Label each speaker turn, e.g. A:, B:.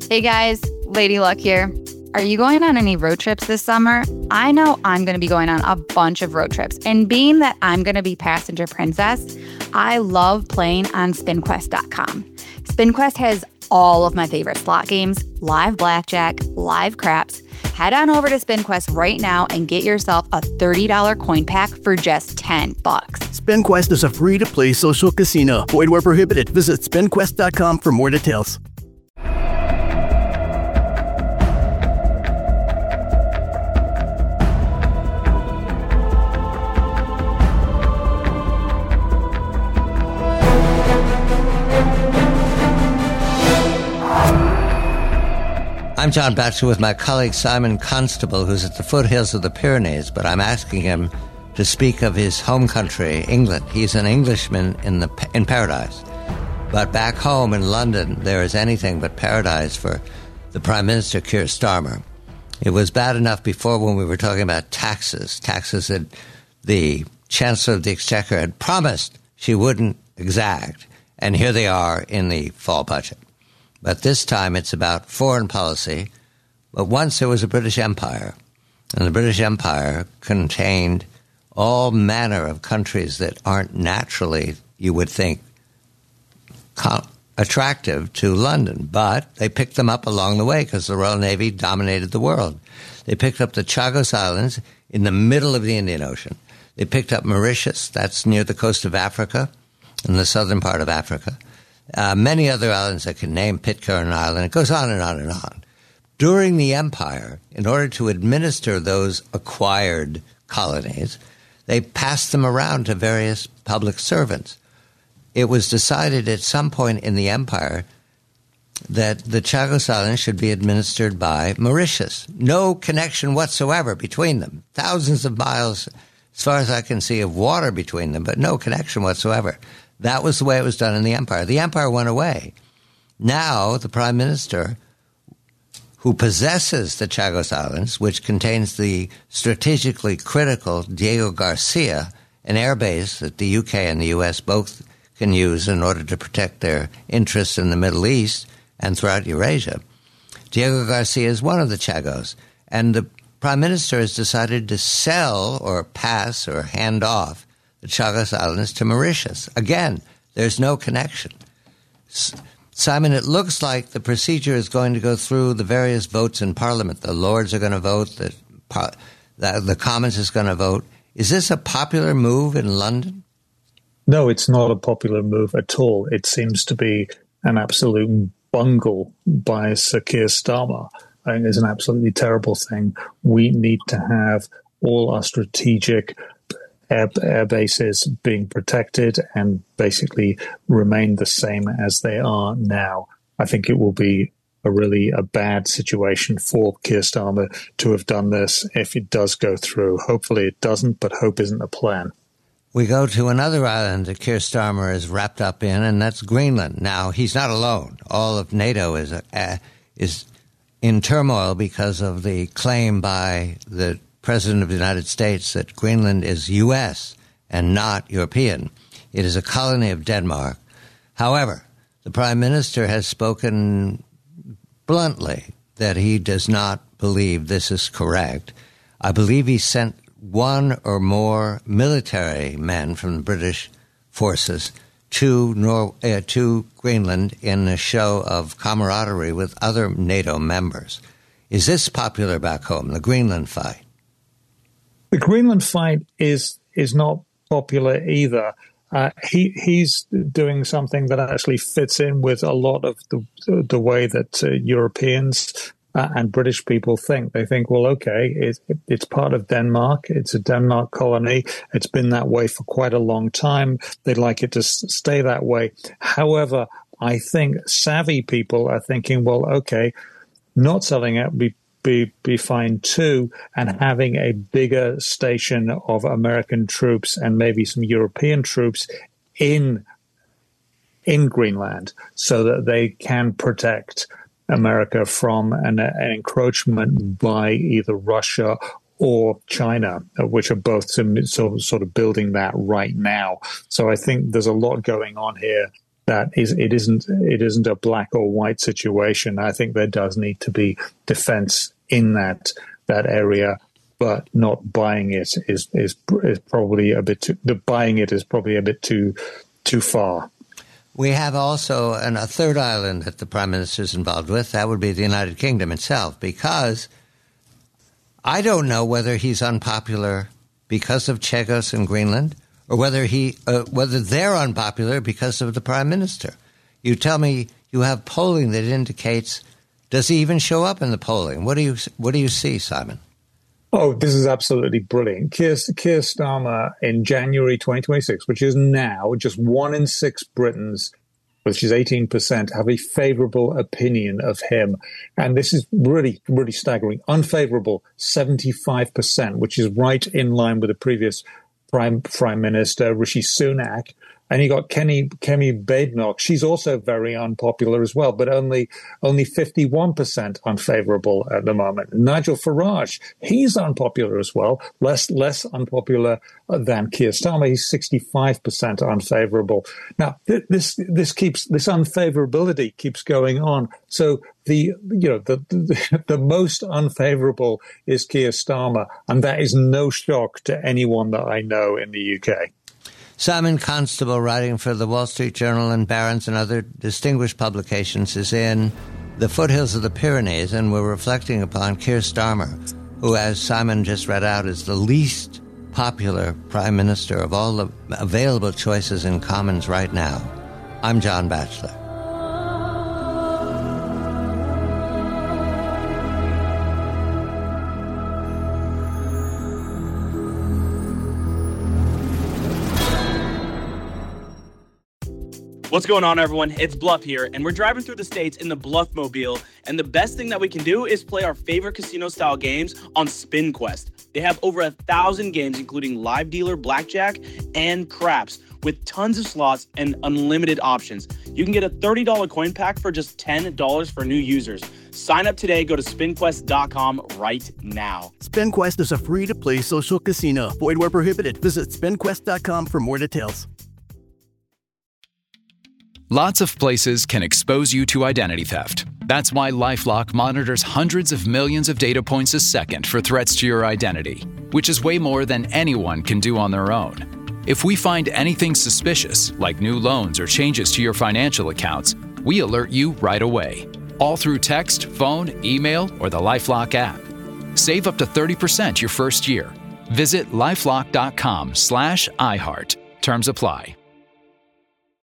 A: Hey guys, Lady Luck here. Are you going on any road trips this summer? I know I'm going to be going on a bunch of road trips. And being that I'm going to be passenger princess, I love playing on SpinQuest.com. SpinQuest has all of my favorite slot games, live blackjack, live craps. Head on over to SpinQuest right now and get yourself a $30 coin pack for just $10.
B: SpinQuest is a free-to-play social casino. Void where prohibited. Visit SpinQuest.com for more details.
C: I'm John Batchelor with my colleague Simon Constable, who's at the foothills of the Pyrenees, but I'm asking him to speak of his home country, England. He's an Englishman in paradise. But back home in London, there is anything but paradise for the Prime Minister, Keir Starmer. It was bad enough before when we were talking about taxes that the Chancellor of the Exchequer had promised she wouldn't exact, and here they are in the fall budget. But this time it's about foreign policy. But once there was a British Empire, and the British Empire contained all manner of countries that aren't naturally, you would think, attractive to London. But they picked them up along the way because the Royal Navy dominated the world. They picked up the Chagos Islands in the middle of the Indian Ocean. They picked up Mauritius, that's near the coast of Africa, in the southern part of Africa. Many other islands I can name, Pitcairn Island. It goes on and on and on. During the empire, in order to administer those acquired colonies, they passed them around to various public servants. It was decided at some point in the empire that the Chagos Islands should be administered by Mauritius. No connection whatsoever between them. Thousands of miles, as far as I can see, of water between them, but no connection whatsoever. That was the way it was done in the empire. The empire went away. Now the prime minister, who possesses the Chagos Islands, which contains the strategically critical Diego Garcia, an airbase that the UK and the US both can use in order to protect their interests in the Middle East and throughout Eurasia. Diego Garcia is one of the Chagos, and the prime minister has decided to sell or pass or hand off the Chagos Islands to Mauritius. Again, there's no connection. Simon, it looks like the procedure is going to go through the various votes in Parliament. The Lords are going to vote. The Commons is going to vote. Is this a popular move in London?
D: No, it's not a popular move at all. It seems to be an absolute bungle by Sir Keir Starmer. I think it's an absolutely terrible thing. We need to have all our strategic air bases being protected and basically remain the same as they are now. I think it will be a bad situation for Keir Starmer to have done this if it does go through. Hopefully it doesn't, but hope isn't a plan.
C: We go to another island that Keir Starmer is wrapped up in, and that's Greenland. Now, he's not alone. All of NATO is in turmoil because of the claim by the President of the United States that Greenland is U.S. and not European. It is a colony of Denmark. However, the Prime Minister has spoken bluntly that he does not believe this is correct. I believe he sent one or more military men from the British forces to Greenland in a show of camaraderie with other NATO members. Is this popular back home, the Greenland fight?
D: The Greenland fight is not popular either. He's doing something that actually fits in with a lot of the way that Europeans and British people think. They think, well, okay, it's part of Denmark. It's a Denmark colony. It's been that way for quite a long time. They'd like it to stay that way. However, I think savvy people are thinking, well, okay, not selling it would be fine too, and having a bigger station of American troops and maybe some European troops in Greenland so that they can protect America from an encroachment by either Russia or China, which are both sort of building that right now. So I think there's a lot going on here it isn't a black or white situation. I think there does need to be defense in that area, but not buying it is probably a bit too far.
C: We have also a third island that the Prime Minister is involved with. That would be the United Kingdom itself, because I don't know whether he's unpopular because of Chagos and Greenland, or whether they're unpopular because of the Prime Minister. You tell me you have polling that indicates, does he even show up in the polling? What do you see, Simon?
D: Oh, this is absolutely brilliant. Keir Starmer in January 2026, which is now, just 1 in 6 Britons, which is 18%, have a favorable opinion of him. And this is really, really staggering. Unfavorable, 75%, which is right in line with the previous Prime Minister, Rishi Sunak. And you got Kemi Badenoch. She's also very unpopular as well, but only 51% unfavorable at the moment. Nigel Farage, he's unpopular as well, less unpopular than Keir Starmer. He's 65% unfavorable. Now, this unfavorability keeps going on. So the most unfavorable is Keir Starmer, and that is no shock to anyone that I know in the UK.
C: Simon Constable, writing for the Wall Street Journal and Barron's and other distinguished publications, is in the foothills of the Pyrenees, and we're reflecting upon Keir Starmer, who, as Simon just read out, is the least popular Prime Minister of all the available choices in Commons right now. I'm John Batchelor.
E: What's going on, everyone? It's Bluff here, and we're driving through the States in the Bluffmobile, and the best thing that we can do is play our favorite casino-style games on SpinQuest. They have over 1,000 games, including live dealer, blackjack, and craps, with tons of slots and unlimited options. You can get a $30 coin pack for just $10 for new users. Sign up today. Go to spinquest.com right now.
B: SpinQuest is a free-to-play social casino. Void where prohibited. Visit spinquest.com for more details.
F: Lots of places can expose you to identity theft. That's why LifeLock monitors hundreds of millions of data points a second for threats to your identity, which is way more than anyone can do on their own. If we find anything suspicious, like new loans or changes to your financial accounts, we alert you right away, all through text, phone, email, or the LifeLock app. Save up to 30% your first year. Visit LifeLock.com/iHeart. Terms apply.